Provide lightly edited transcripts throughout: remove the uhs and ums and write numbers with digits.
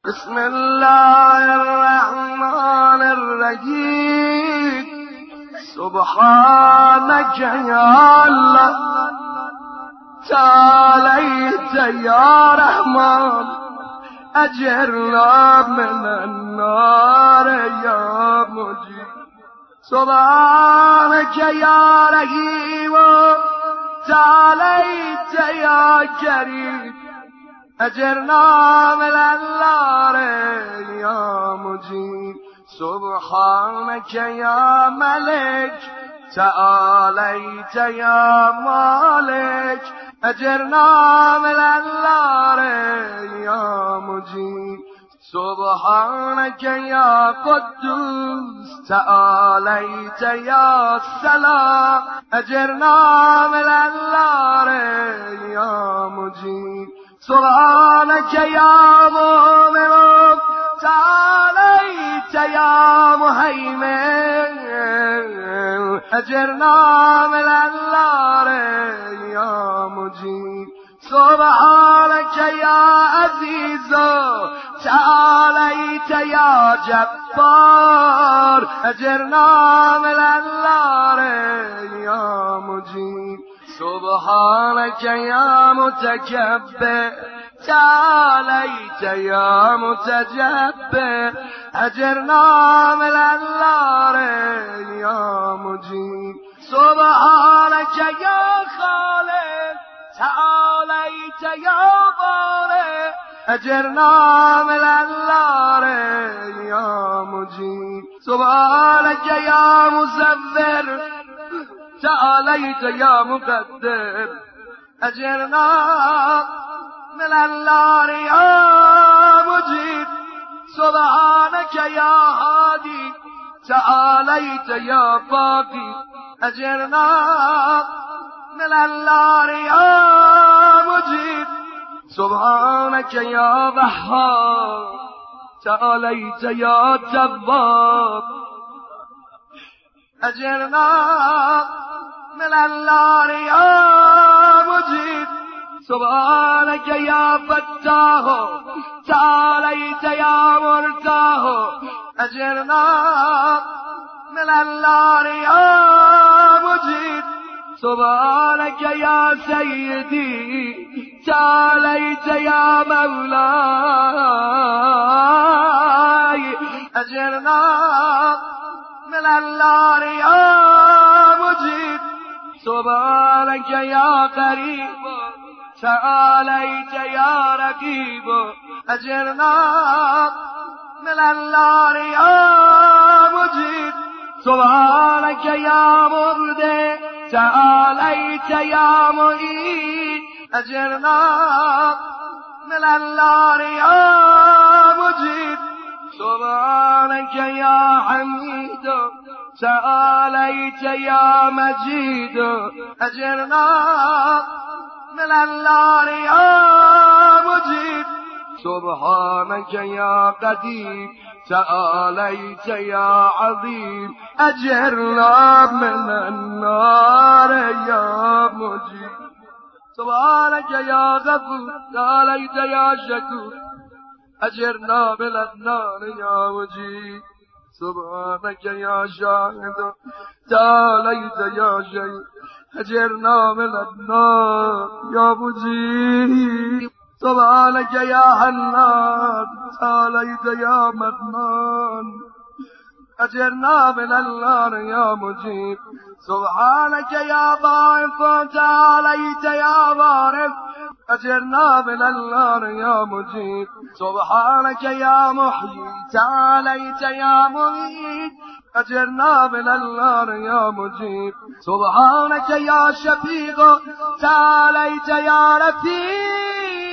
بسم الله الرحمن الرحیم. سبحانك يا الله تعاليت يا رحمن اجرنا من النار يا مجيب. سبحانك يا رحيم تعاليت يا كريم اجرنا من النار يا مجيب. سبحانك يا ملك تعاليت يا مالك اجرنا من النار يا مجيب. سبحانك يا قدوس تعاليت يا سلام اجرنا من النار يا مجيب. سبحانك يا مؤمن تعاليت يا مهيمن اجرنا من النار يا مجيب. سبحانك يا عزيز تعاليت يا جبار اجرنا من النار يا مجيب. سبحانك يا متكبر تعاليت يا متجبر اجرنا من النار يا مجيب. سبحانك يا خالق تعاليت يا بارئ اجرنا من النار يا مجيب. سبحانك يا مصور تعاليت يا مقدر اجرنا من النار يا مجيب. سبحانك يا هادي تعاليت يا باقي اجرنا من النار يا مجيب. سبحانك يا وهاب تعاليت يا تواب اجرنا من النار يا مجيب. سبحانك يا فتاح تعاليت يا مرتاح اجرنا من النار يا مجيب. سبحانك يا سيدي تعاليت يا مولاي اجرنا من النار يا مجيب. سبحانك يا قريب تعاليت يا رقيب اجرنا من النار يا مجيب. سبحانك يا مبدع تعاليت يا معيد اجرنا من النار يا مجيب. سبحانك يا حميد تعاليت يا مجيد اجرنا من النار يا مجيب. سبحانك يا قدير تعاليت يا عظيم اجرنا من النار يا مجيب. سبحانك يا غفور تعاليت يا شكور اجرنا من النار يا مجيب. سبحانك يا شاهد تعاليت يا شهيد اجرنا من النار يا مجيب. سبحانك يا حنان تعاليت يا منان اجرنا من النار يا مجيب. سبحانك يا باعث تعاليت يا بارئ اجرنا من النار يا مجيب. سبحانك يا محيي تعاليت يا مميت اجرنا من النار يا مجيب. سبحانك يا شفيق تعاليت يا رفيق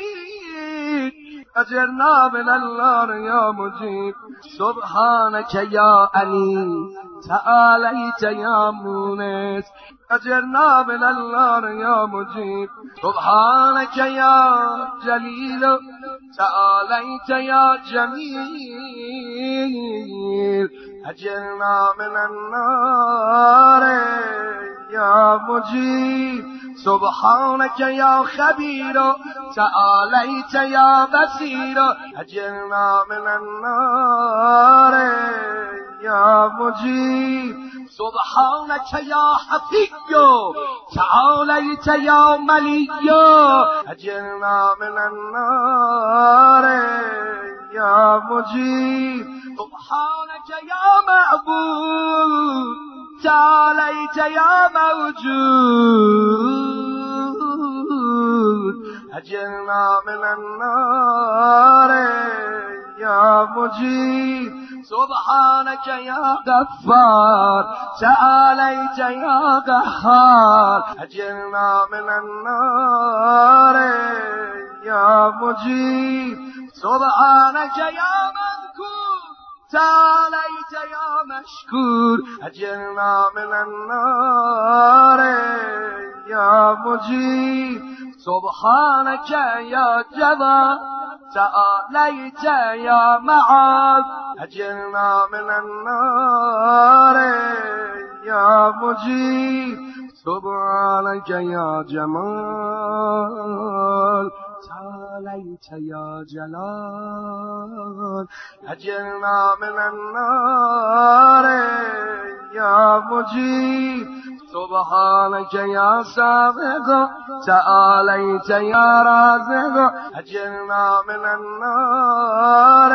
اجرنا من النار يا مجيب. سبحانك يا أنيس تعاليت يا مونس اجرنا من النار يا مجيب. سبحانك يا جليل تعاليت يا جميل اجرنا من النار يا مجيب سبحانك يا خبير تعاليت يا بصير أجرنا من النار يا مجيب سبحانك يا حفي تعاليت يا ملي أجرنا من النار يا مجيب سبحانك يا معبود تعاليت يا موجود أجرنا من النار يا مجيب سبحانك يا غفار تعاليت يا قهار أجرنا من النار يا مجيب سبحانك يا مذكور تعاليت يا مشكور أجرنا من النار يا مجيب سبحانك يا جبار تعاليت يا معاذ أجرنا من النار يا مجيب سبحانك يا جمال تعاليت يا جلال أجرنا من النار يا مجيب سبحانك يا سابق تعاليت يا رازق أجرنا من النار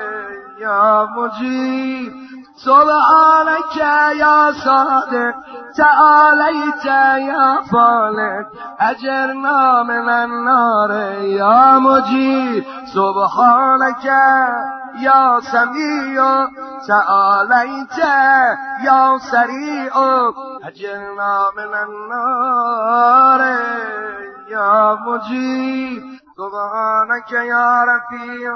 يا مجيب سبحانك يا صادق تعاليت يا فالق أجرنا من النار يا مجيب سبحانك يا سميع تعاليت يا سريع أجرنا من النار يا مجيب سبحانك يا رفيع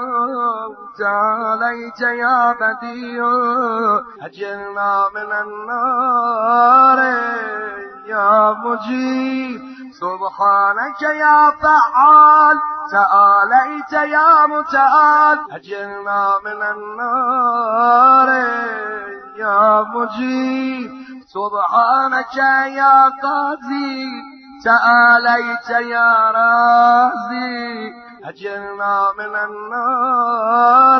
تعاليت يا بديع أجرنا من النار يا مجيب سبحانك يا فعال تعاليت يا متعال أجرنا من النار يا مجيب سبحانك يا قاضي تعاليت يا رازي أجرنا من النار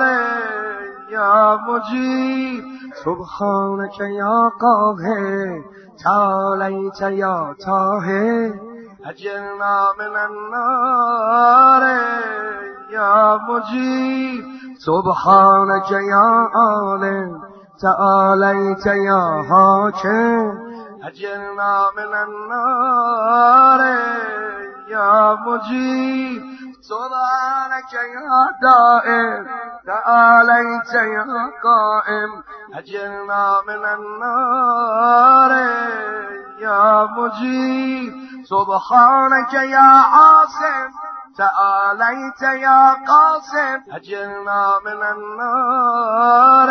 يا مجيب سبحانك يا قاهر تعاليت يا طاهر أجرنا من النار يا مجيب سبحانك يا عالم تعاليت يا حاكم أجرنا من النار يا مجيب سبحانك يا دائم تعاليت يا قائم أجرنا من النار يا مجيب سبحانك يا عاصم تعاليت يا قاسم أجرنا من النار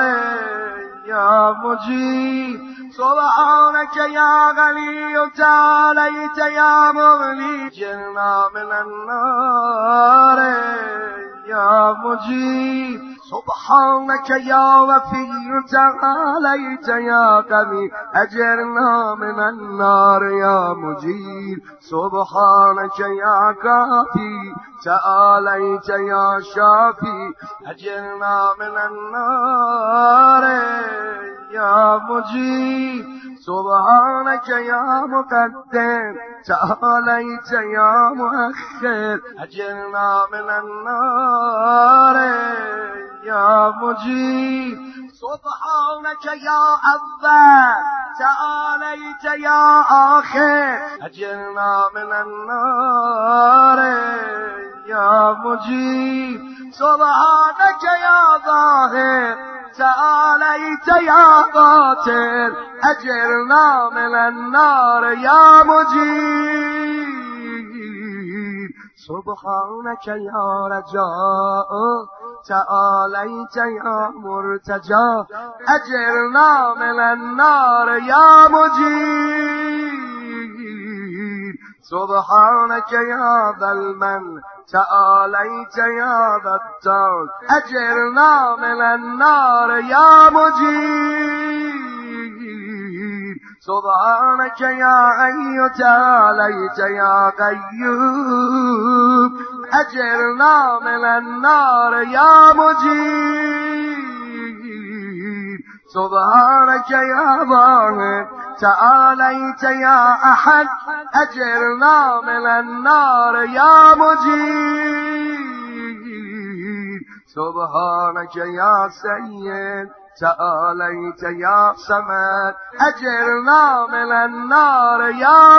يا مجيب سبحانك يا غني تعاليت يا مغني أجرنا من النار يا مجيب سبحانك يا وفي تعاليت يا قوي أجرنا من النار يا مجيب سبحانك يا كافي تعاليت يا شافي أجرنا من النار يا مجيب سبحانك يا مقدم تعاليت يا مؤخر أجرنا من النار يا مجيب سبحانك يا أول تعاليت يا آخر أجرنا من النار يا مجيب سبحانك يا ظاهر تعاليت يا باطن أجرنا من النار يا مجيب سبحانك يا رجاء تعاليت يا مرتجى أجرنا من النار يا مجيب سبحانك يا ذا المن تعاليت يا ذا الطول أجرنا من النار يا مجيب سبحانك يا حي تعاليت يا قيوم أجرنا من النار يا مجيب سبحانك يا واحد تعاليت يا أحد أجرنا من النار يا مجيب سبحانك يا سيد تعاليت يا صمد أجرنا من النار يا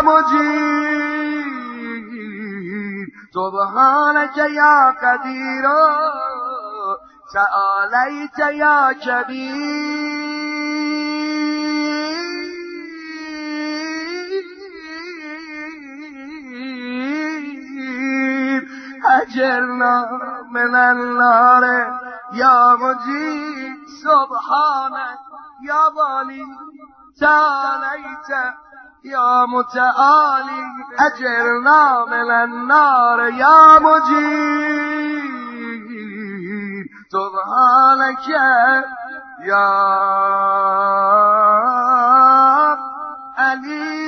مجيب سبحانك يا قدير تعاليت يا كبير أجرنا من النار يا مجيب سبحانك يا والي تعاليت يا متعالي أجرنا من النار يا مجيب سبحانك يا علي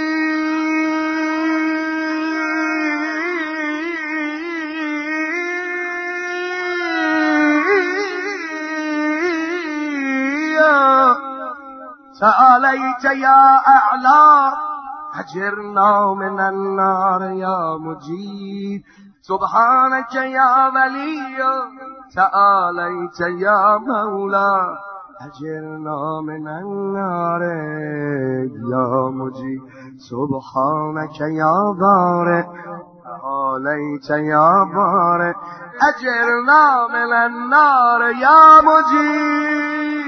تعاليت يا أعلى أجرنا من النار يا مجيب سبحانك يا ولي تعاليت يا مولى أجرنا من النار يا مجيب سبحانك يا بارئ تعاليت يا بارئ أجرنا من النار يا مجيب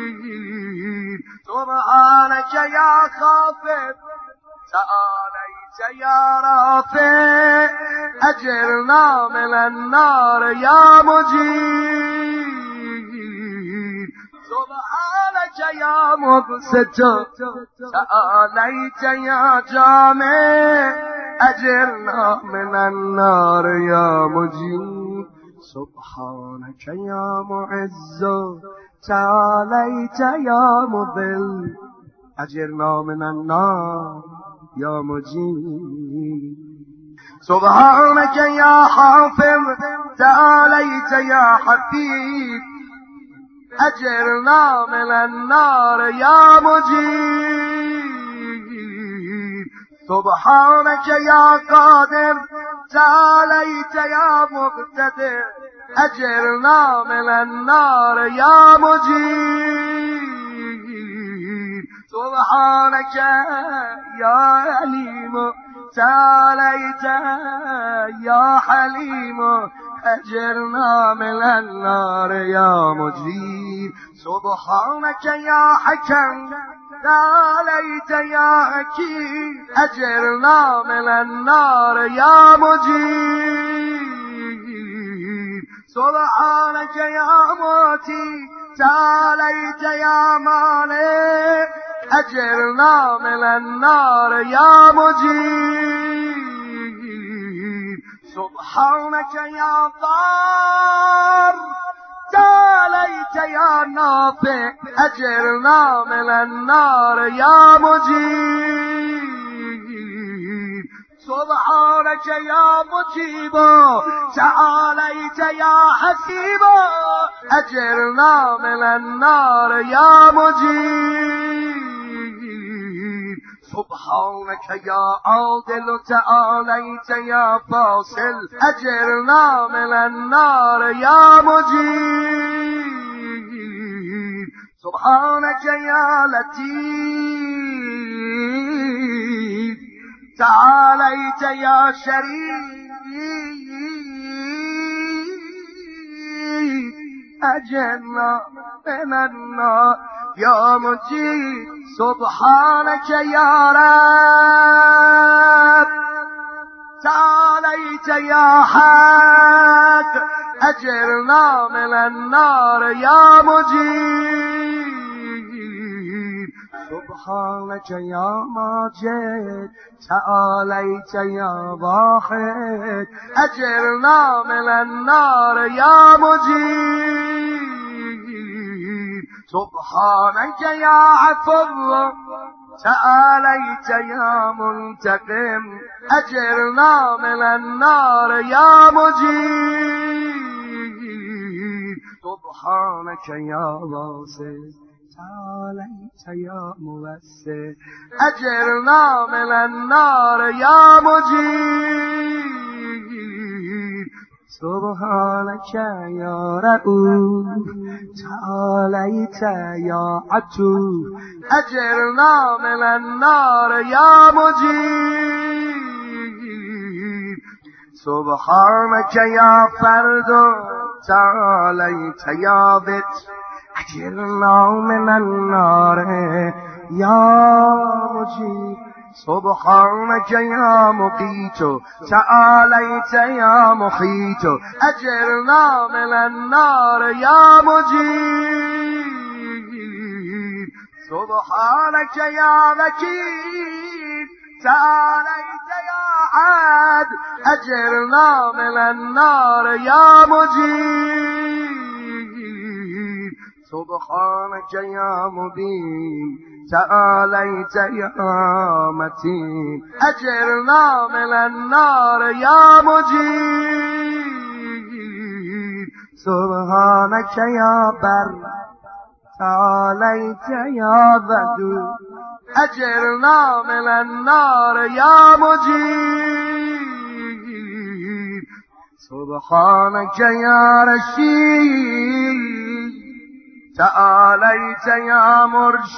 سبحانك يا خافض تعاليت يا رافع أجرنا من النار يا مجيب سبحانك يا مبسط تعاليت يا جامع أجرنا من النار يا مجيب سبحانك يا معز تعاليت يا مذل أجرنا من النار يا مجيب سبحانك يا حافظ تعاليت يا حفيظ أجرنا من النار يا مجيب سبحانك يا قادر تعاليت يا مقتدر أجرنا من النار يا مجيب سبحانك يا عليم تعاليت يا حليم أجرنا من النار يا مجيب سبحانك يا حكم تعاليت يا حكيم أجرنا من النار يا مجيب سبحانك يا موتي تعاليت يا مالك أجرنا من النار يا مجيب سبحانك يا ضار تعاليت يا نافع أجرنا من النار يا مجيب سبحانك يا مجيب تعاليت يا حسيب أجرنا من النار يا مجيب سبحانك يا عادل تعاليت يا فاصل أجرنا من النار يا مجيب سبحانك يا لطيف تعاليت يا شريف أجرنا من النار يا مجيب سبحانك يا رب تعاليت يا حق أجرنا من النار يا مجيب سبحانك يا ماجد تعاليت يا واحد أجرنا من النار يا مجيب سبحانك يا عفو تعاليت يا منتقم أجرنا من النار يا مجيب سبحانك يا واسع تعاليت يا موسع أجرنا من النار يا مجيب سبحانك يا رؤوف تعاليت يا عتوب أجرنا من النار يا مجيب سبحانك يا فرد تعاليت يا بت أجرنا من النار يا مجيب سبحانك يا مقيت تعاليت يا محيط أجرنا من النار يا مجيب سبحانك يا وكيل تعاليت يا عاد أجرنا من النار يا مجيب سبحانك يا مبين تعاليت يا متين أجرنا من النار يا مجيب سبحانك يا بر تعاليت يا ودود أجرنا من النار يا مجيب سبحانك يا رشيد تعاليت يا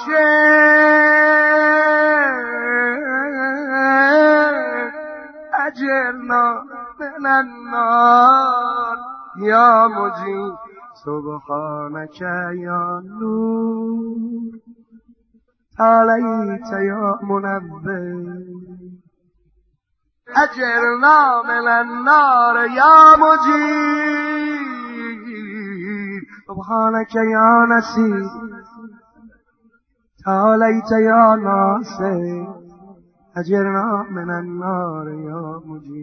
مرشد أجرنا من النار يا مجيب سبحانك يا نور تعاليت يا منبه أجرنا من النار يا مجيب سبحانك يا نسير تعاليت يا ناصر أجرنا من النار يا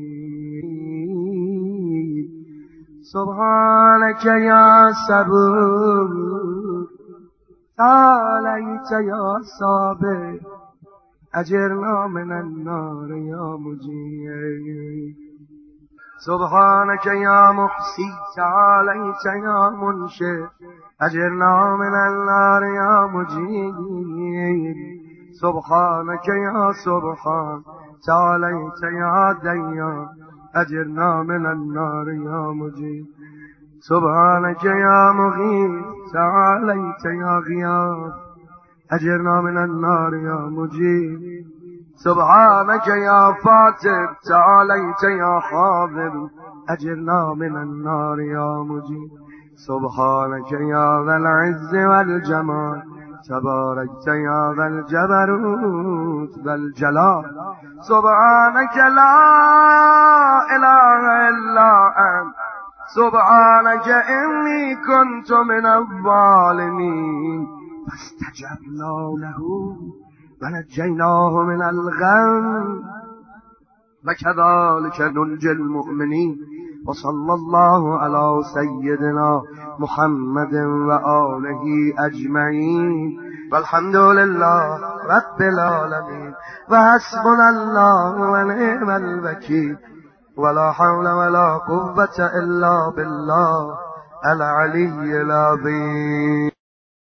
مجيب سبحانك يا صبور تعاليت يا صابر أجرنا من النار يا مجيب سبحانك يا محصي تعاليت يا منشئ أجرنا من النار يا مجيب سبحانك يا سبحان تعاليت يا ديان أجرنا من النار يا مجيب سبحانك يا مغيث تعاليت يا غياث أجرنا من النار يا مجيب سبحانك يا فاتر تعاليت يا حاضر أجرنا من النار يا مجيب سبحانك يا ذا العز والجمال تباركت يا ذا الجبروت والجلال سبحانك لا إله إلا أنت سبحانك إني كنت من الظالمين فاستجبنا له ونجيناه من الغم وكذلك ننجي المؤمنين وصلى الله على سيدنا محمد وآله أجمعين والحمد لله رب العالمين وحسبنا الله ونعم الوكيل ولا حول ولا قوة إلا بالله العلي العظيم.